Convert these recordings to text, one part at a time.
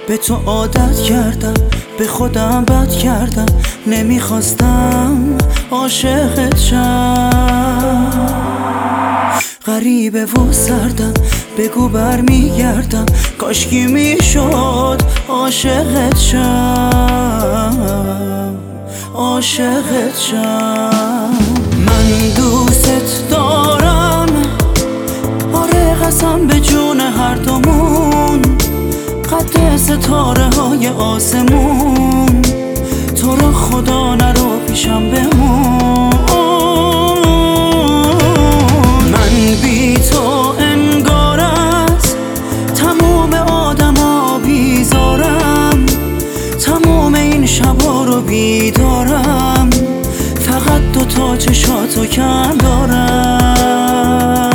به تو عادت کردم، به خودم بد کردم، نمیخواستم عاشقت شم. غریبه و سردم، بگو برمیگردم، کاشکی میشد عاشقت شم، عاشقت شم. من دوست دارم، آره قسم به جون هر دومون، قد ستاره های آسمون، تو را خدا نرو پیشم بمون. من بی تو انگار از تموم آدما بیزارم، تموم این شبا رو بیدارم، فقط دوتا چشاتو کم دارم.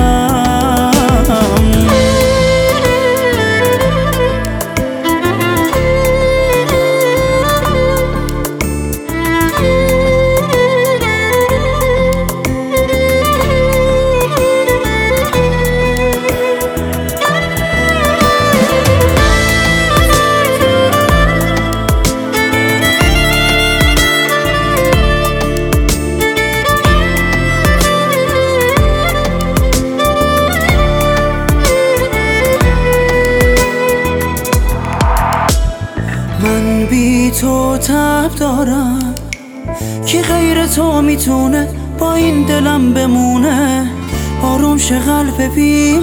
من بی تو تب دارم، کی غیر تو میتونه با این دلم بمونه، آروم شه قلب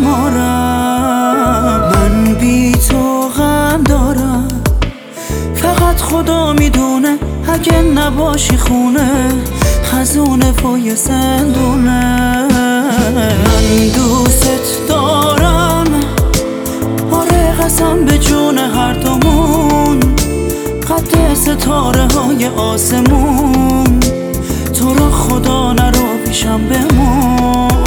بیمارم. من بی تو غم دارم، فقط خدا میدونه، اگه نباشی خونه خزونه پای زندونه. من دوست دارم، آره قسم به جون هر دومون، قد ستاره های آسمون، تو را خدا نرو پیشم بمون.